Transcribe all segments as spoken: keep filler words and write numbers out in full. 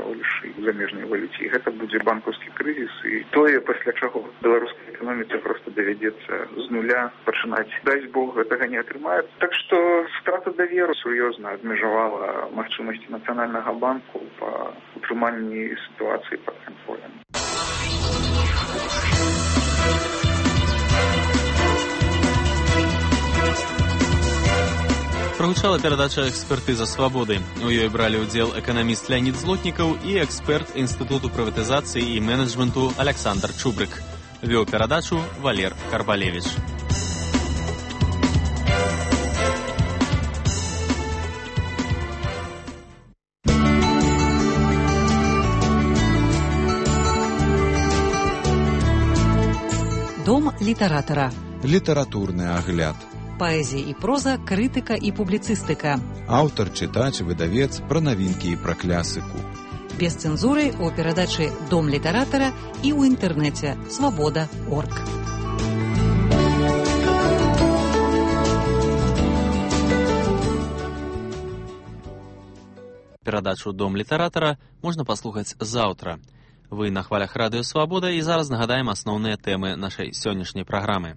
грошы ў замежнай валюце. І гэта будзе банкаўскі крызіс, і тое, пасля чаго беларускай эканоміцы проста давядзецца з нуля пачынаць. Дай Бог, гэтага не атрымаецца. Так што страта даверу сур'ёзна абмежавала магчымасці нацыянальнага банку па утрыманні сітуацыі пад кантролем. Прагучала перадача «Экспертыза свабоды». У ёй бралі ўдзел эканаміст Леонид Злотнікаў і эксперт Інстытуту прыватызацыі і менеджменту Александр Чубрык. Вёў перадачу Валер Карбалевич. Дом літаратара. Літаратурны агляд. Паэзія і проза, крытыка і публіцыстыка. Аўтар, чытач, выдавец, пра навінкі і пра клясыку. Без цэнзуры у перадачы «Дом літаратара» і ў інтэрнэце свабода точка орг. Перадачу «Дом літаратара» можна паслухаць заўтра. Вы на хвалях радыё «Свабода» і зараз нагадаем асноўныя тэмы нашай сённяшняй праграмы.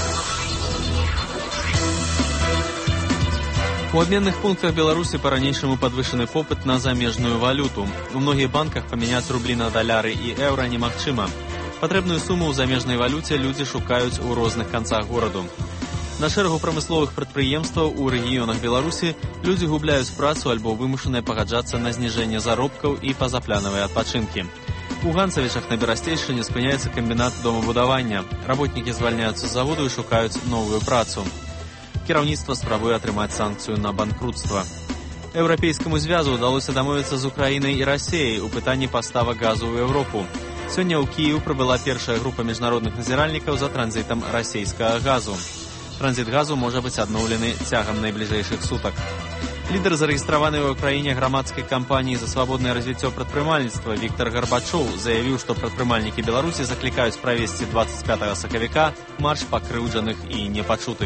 У абменных пунктах Беларусі па-ранейшаму падвышаны попыт на замежную валюту. У многіх банках памяняць рублі на даляры і еўра немагчыма. Патрэбную суму ў замежнай валюце людзі шукаюць у розных канцах гораду. На шэрагу прамысловых прадпрыемстваў у рэгіёнах Беларусі людзі губляюць працу альбо вымушаныя пагаджацца на зніжэнне заробкаў і пазапланавыя адпачынкі. У Ганцавічах на Берасцейшчыне спыняецца камбінат домабудавання. Работнікі звальняюцца з заводу і шукаюць новую працу. Кіраўніцтва спрабуе атрымаць санкцыю на банкрутства. Еўрапейскаму звязу ўдалося дамовіцца з Украінай і Расіяй у пытанні паставак газу ў Еўропу. Сёння ў Кіеў прыбыла першая група міжнародных назіральнікаў за транзітам расійскага газу. Транзіт газу можа быць адноўлены цягам найбліжэйшых сутак. Лідар зарэгістраванай у краіне грамадскай кампаніі за свабоднае развіццё прадпрымальніцтва Віктор Гарбачоў заявіў, што прадпрымальнікі Беларусі заклікаюць правесці дваццаць пятага сакавіка марш пакрыўджаных і непачутых.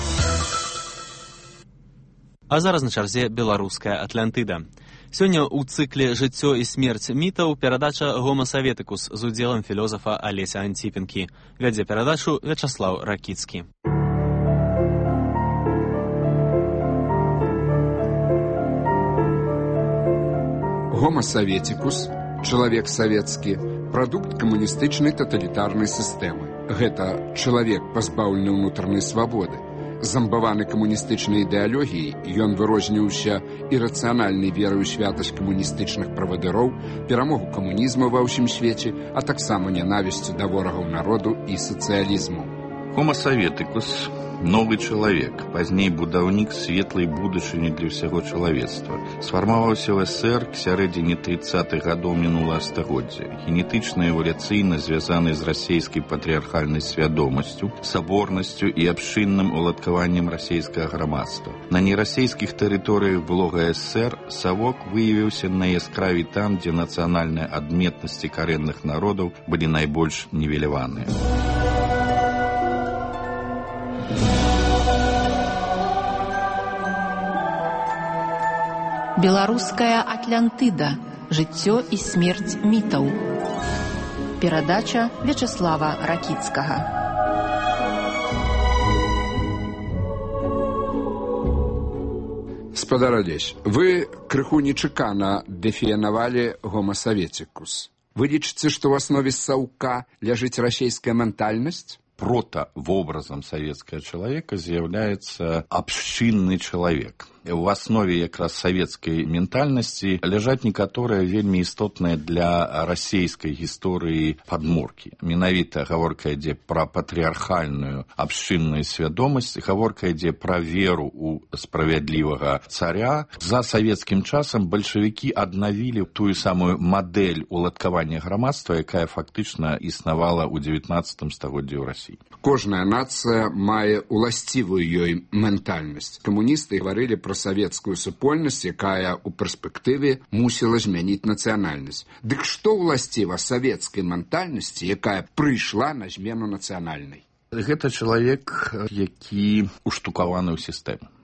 А зараз на чарзе беларуская Атлантыда. Сёння ў цыкле «Жыццё і смерць мітаў» перадача «Гомо Советикус» з удзелам філозафа Алеся Антіпенкі. Вядзе перадачу Вячаслаў Ракіцкі. Гомо Советикус, чалавек савецкі, прадукт камуністычнай таталітарнай сістэмы. Гэта чалавек, пазбаўлены ўнутранай свабоды. Замбаваны камуністычнай ідэалогіяй, ён вырозніўся ірацыянальнай верай у святасць камуністычных правадыроў, перамогу камунізму ва ўсім свеце, а таксама нянавісцю да ворагаў народу і сацыялізму. Homo Советикус – новы чалавек, пазней будаўнік светлай будучыні для ўсяго чалавецтва. Сфармаваўся ў СССР к сярэдзіне трыццатых гадоў мінулага стагоддзя. Генетычна эвалюцыйна звязаны з расійскай патрыархальнай свядомасцю, саборнасцю і абшчынным уладкаваннем расійскага грамадства. На нерасійскіх тэрыторыях былога СССР Савок выявіўся найяскравей там, дзе нацыянальныя адметнасці карэнных народаў былі найбольш нівеляваныя. Беларуская Атлантыда. Жыццё і смерць мітаў. Перадача Вячаслава Ракіцкага. Спадар Алесь, вы крыху нечакана дэфіянавалі Homo Советикус. Вы лічыце, што ў аснове Саўка ляжыць расійская ментальнасць? Протавобразам савецкага чалавека з'яўляецца абшчынны чалавек. У аснове якраз савецкай ментальнасці ляжаць некаторыя вельмі істотныя для расійскай гісторыі падмуркі. Менавіта гаворка ідзе пра патрыархальную абшчынную свядомасць, гаворка ідзе пра веру ў справядлівага царя. За савецкім часам бальшавікі аднавілі тую самую мадэль уладкавання грамадства, якая фактычна існавала ў дзевятнаццатым стагоддзі ў Расіі. Кожная нацыя мае уласцівую ёй ментальнасць. Камуністы гаварылі пра савецкую супольнасць, якая ў перспектыве мусіла змяніць нацыянальнасць. Дык што ўласціва савецкай ментальнасці, якая прыйшла на змену нацыянальнай? Гэта чалавек, які уштукаваны ў сістэму.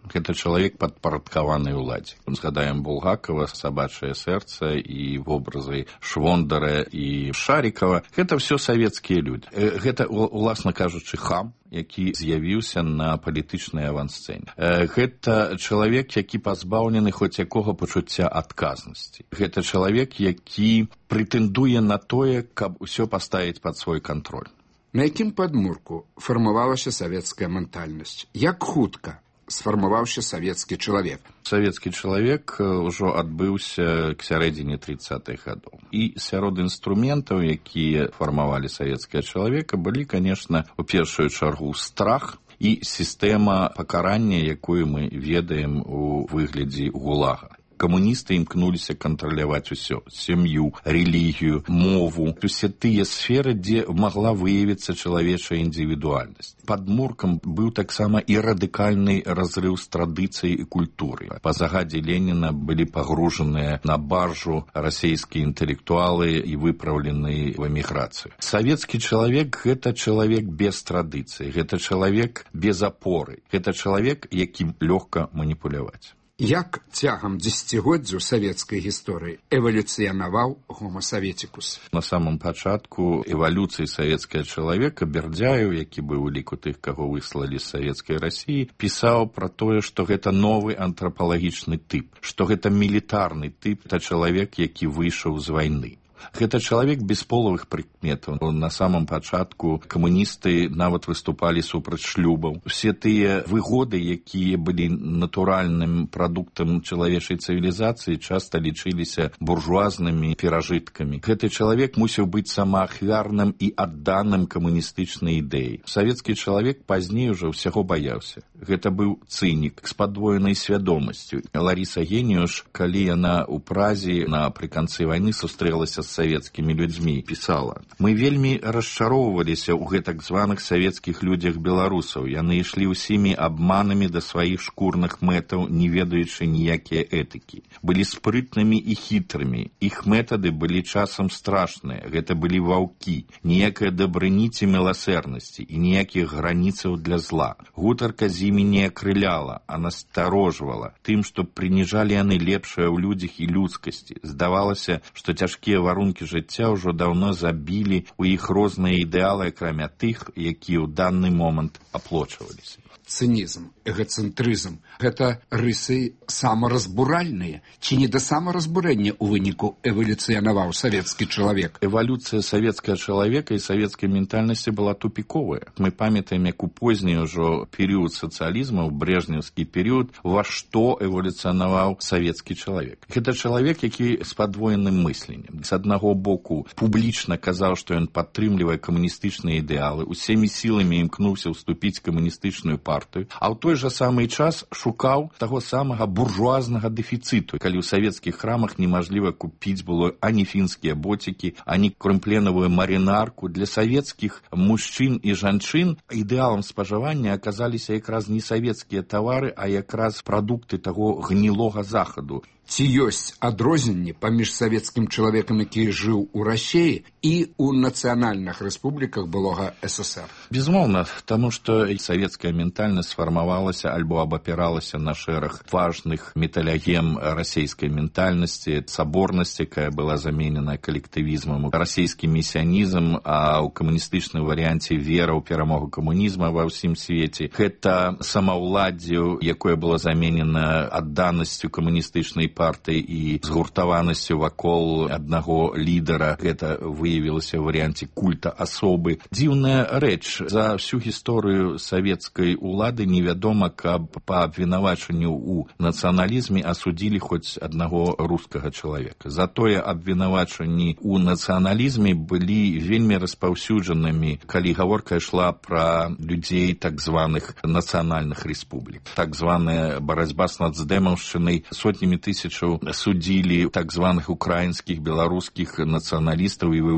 Гэта чалавек падпарадкаваны ўладзе. Згадаем Булгакова, «Сабачае сэрца» і вобразы Швондара і Шарікава. Гэта все савецкія людзі. Гэта, уласна кажучы, хам, які з'явіўся на палітычнай авансцэне. Гэта чалавек, які пазбаўлены хоць якога пачуцця адказнасці. Гэта чалавек, які прэтэндуе на тое, каб усё паставіць пад свой кантроль. На якім падмурку фармавалася савецкая ментальнасць? Як хутка сфармаваўся савецкі чалавек? Савецкі чалавек ўжо адбыўся к сярэдзіне трыццатых гадоў. І сярод інструментаў, якія фармавалі савецкага чалавека, былі, канешне, у першую чаргу страх і сістэма пакарання, якую мы ведаем у выглядзе гулага. Камуністы імкнуліся кантраляваць усё: сям'ю, рэлігію, мову, усе тыя сферы, дзе магла выявіцца чалавечая індывідуальнасць. Падмуркам быў таксама і радыкальны разрыў з традыцыяй і культурай. Па загадзе Леніна былі пагружаныя на баржу расійскія інтэлектуалы і выпраўленыя ў эміграцыю. Савецкі чалавек – гэта чалавек без традыцыі, гэта чалавек без апоры, гэта чалавек, якім лёгка маніпуляваць. Як цягам дзесяцігоддзяў савецкай гісторыі эвалюцыянаваў Homo Sovieticus? На самом пачатку эвалюцыі савецкага чалавека Бердзяев, які быў у ліку тых, каго выслалі з савецкай Расіі, пісаў пра тое, што гэта новы антрапалагічны тып, што гэта мілітарны тып, та чалавек, які выйшаў з вайны. Гэта чалавек без полавых прыкметаў. На самом пачатку камуністы нават выступалі супраць шлюбаў. Усе тыя выгоды, якія былі натуральным прадуктам чалавечай цывілізацыі, часта лічыліся буржуазнымі перажыткамі. Гэты чалавек мусіў быць самаахвярным і адданым камуністычнай ідэі. Савецкі чалавек пазней ужо ўсяго баяўся. Гэта быў цынік з падвоенай свядомасцю. Ларіса Геніуш, калі яна ў Празе напрыканцы вайны сустрэлася з савецкімі людзьмі, пісала: «Мы вельмі расчароўваліся ў гэтак званых савецкіх людзях беларусаў. Яны ішлі ўсімі абманамі да сваіх шкурных мэтаў, не ведаючы ніякія этыкі. Былі спрытнымі і хітрымі. Іх метады былі часам страшныя. Гэта былі ваўкі. Ніякая дабрыні ці міласэрнасці і ніякіх граніцаў для зла. Гутарка з імі не акрыляла, а насторожвала тым, што прыніжалі яны лепшае ў людзях і людскасці. Здавалася, што цяжкія варункі жыцця ўжо даўно забілі ў іх розныя ідэалы, акрамя тых, якія ў данный момант аплочваліся». Цынізм, эгацэнтрызм – гэта рысы самаразбуральныя, ці не да самаразбурэння ў выніку эвалюцыянаваў савецкі чалавек? Эвалюцыя савецкага чалавека і савецкай ментальнасці была тупіковая. Мы памятаем, як у позні ўжо перыяд сацыялізма, у брежнеўскі перыяд, ва што эвалюцыянаваў савецкі чалавек. Гэта чалавек, які з падвоеным мысленнем. З аднаго боку, публічна казаў, што ён падтрымлівае камуністычныя ідэалы, усімі сіламі імкнуўся ўступіць камуністычную партыю, а ў той жа самы час шукаў таго самага буржуазнага дэфіцыту, калі ў савецкіх храмах немажліва купіць было ані фінскія боцікі, ані крымпленавую марынарку. Для савецкіх мужчын і жанчын ідэалам спажывання аказаліся якраз не савецкія тавары, а якраз прадукты таго гнілога захаду. Ці ёсць адрозненні паміж савецкім чалавекам, які жыў у Расіі, і ў нацыянальных рэспубліках былога СССР? Безумоўна, таму што савецкая ментальнасць сфармавалася альбо абапіралася на шэраг важных металягем расійскай ментальнасці, саборнасць, якая была заменена калектывізмам, расійскі месіянізм, а ў камуністычным варыянце вера ў перамогу камунізма ва ўсім свеце. Гэта самаўладдзе, якое было заменена адданасцю камуністычнай партыі і згуртаванасцю вакол аднаго лідара. Гэта выявілася ў варыянце культа асобы. Дзіўная рэч, за всю гісторыю савецкай улады невядома, каб па абвінавачанню ў нацыяналізме асудзілі хоць аднаго рускага чалавека. Затое абвінавачанні ў нацыяналізме былі вельмі распаўсюджанымі, калі гаворка ішла пра людзей так званых нацыянальных рэспублік. Так званая барацьба з нацдэмаўшчынай, сотнямі тысяч судзілі так званых украінскіх, беларускіх нацыяналістаў і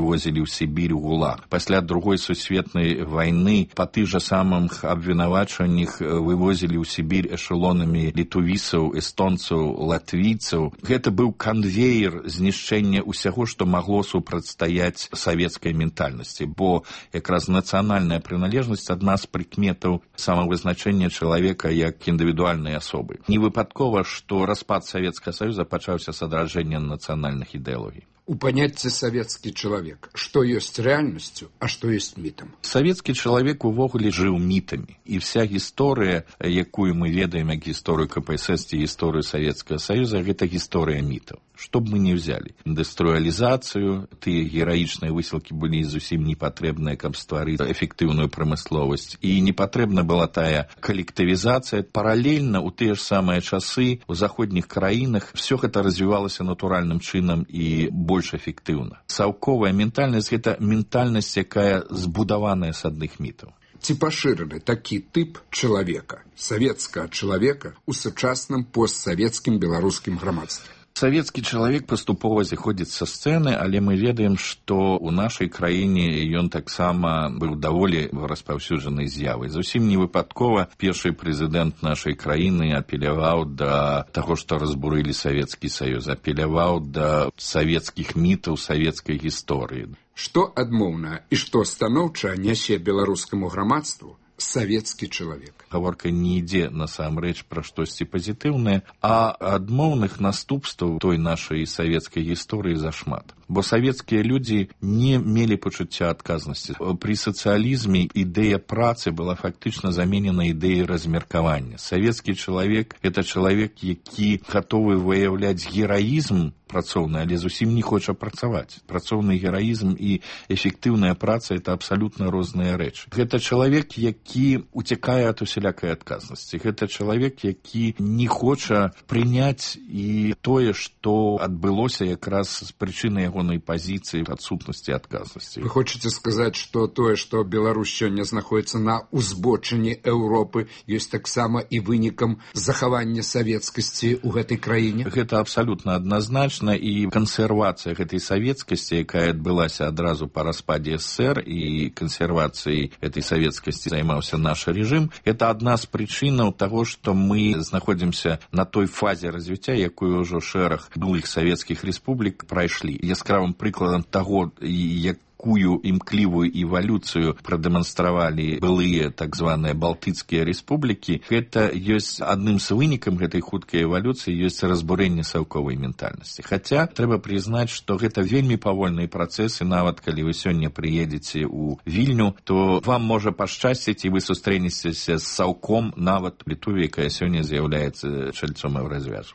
вывозілі ў Сібір, у ГУЛАГ. Пасля другой сусветнай вайны па тых жа самых абвінавачваннях вывозілі ў Сібір эшелонамі літувісаў, эстонцаў, латвійцаў. Гэта быў канвеер знішчэння ўсяго, што магло супрацьстаяць савецкай ментальнасці, бо якраз нацыянальная прыналежнасць адна з прыкметаў самавызначэння чалавека як індывідуальнай асобы. Не выпадкова, што распад Савецкага Саюза пачаўся з адраджэння нацыянальных ідэалогій. У паняцці савецкі чалавек, што ёсць рэальнасцю, а што ёсць мітам? Савецкі чалавек увогуле жыў мітамі. І вся гісторыя, якую мы ведаем як гісторыю ка пэ эс эс ці гісторыю Савецкага Саюза, гэта гісторыя мітаў. Што б мы не ўзялі? Індустрыялізацыю, тыя гераічныя высілкі былі зусім не патрэбныя, каб стварыць эфектыўную прамысловасць. І не патрэбна была тая калектывізацыя. Паралельна ў тыя ж самыя часы у заходніх краінах все гэта развівалася натуральным чынам і больш эфектыўна. Саўковая ментальнасць – гэта ментальнасць, якая збудаваная з адных мітаў. Ці пашыраны такі тып чалавека, савецкага чалавека ў сучасным постсавецкім беларускім грамадстве? Савецкі чалавек паступова зыходзіць са сцэны, але мы ведаем, што ў нашай краіне ён таксама быў даволі распаўсюджанай з'явай. Зусім не выпадкова першы прэзідэнт нашай краіны апеляваў да таго, што разбурылі Савецкі Саюз, апеляваў да савецкіх мітаў, савецкай гісторыі. Што адмоўна і што станоўча нясе беларускаму грамадству савецкі чалавек? Гаворка не ідзе насамрэч пра штосьці пазітыўнае, а адмоўных наступстваў той нашай савецкай гісторыі зашмат. Бо савецкія людзі не мелі пачуцця адказнасці. Пры сацыялізме ідэя працы была фактычна заменена ідэяй размеркавання. Савецкі чалавек – гэта чалавек, які гатовы выяўляць гераізм працоўны, але зусім не хоча працаваць. Працоўны гераізм і эфектыўная праца – это абсалютна розныя рэчы. Гэта чалавек, які уцякае ад усялякай адказнасці. Гэта чалавек, які не хоча прыняць і тое, што адбылося якраз з прычыны ягонай пазіцыі адсутнасці адказнасці. Вы хочаце сказаць, што тое, што Беларусь сёння знаходзіцца на узбочыне Еўропы, ёсць таксама і вынікам захавання савецкасці ў гэтай краіне? Гэта абсалютна адназначна. І кансервацыя гэтай савецкасці, якая адбылася адразу па распадзе эс эс эс эр, і кансервацыяй гэтай савецкасці займаўся наш рэжым, это адна з прычынаў таго, што мы знаходзімся на той фазе развіцця, якую ўжо шэраг былых савецкіх рэспублік прайшлі. Яскравым прыкладам таго, як якую імклівую эвалюцыю прадэманстравалі былыя так званыя балтыцкія рэспублікі, гэта ёсць адным з вынікам гэтай хуткай эвалюцыі ёсць разбурэнне саўковай ментальнасці. Хаця трэба прызнаць, што гэта вельмі павольныя працэсы, нават калі вы сёння прыедзеце ў Вільню, то вам можа пашчасціць і вы сустрэнецеся з саўком нават Літуве, якая сёння з'яўляецца чальцом еўразвязу.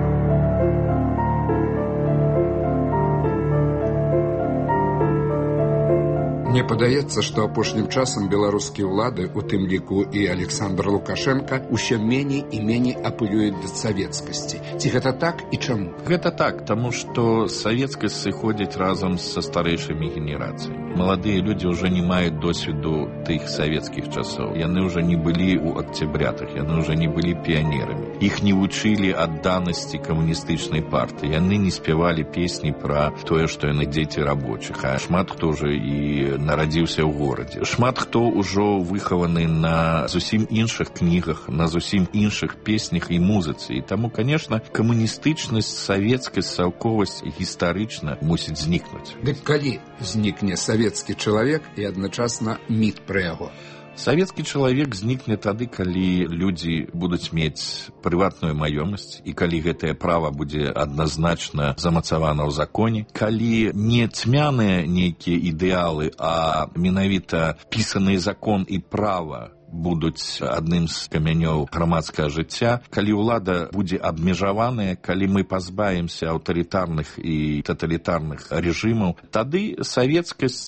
Мне падаецца, што апошнім часам беларускія ўлады, у тым ліку і Александр Лукашенко, усё меней і меней апелююць да савецкасці. Ці гэта так і чаму? Гэта так, таму што савецкасць сыходзіць разам са старэйшымі генерацыямі. Маладыя людзі ўжо не маюць досведу тых савецкіх часоў. Яны ўжо не былі ў акцябрятах, яны ўжо не былі піянерамі. Іх не вучылі адданасці камуністычнай партыі. Яны не спявалі песні пра тое, што яны дзеці рабочых, а шмат хто ўжо і нарадзіўся ў горадзе. Шмат хто ўжо выхаваны на зусім іншых кнігах, на зусім іншых песнях і музыцы. І таму, канешне, камуністычнасць, савецкасць, саўковасць гістарычна мусіць знікнуць. Дык калі знікне савецкі чалавек і адначасна міт пра яго? Савецкі чалавек знікне тады, калі людзі будуць мець прыватную маёмасць і калі гэтае права будзе адназначна замацавана ў законе, калі не цьмяныя нейкія ідэалы, а менавіта пісаны закон і права будуць адным з камянёў грамадскага жыцця, калі ўлада будзе абмежаваная, калі мы пазбавімся аўтарытарных і таталітарных рэжымаў, тады савецкасць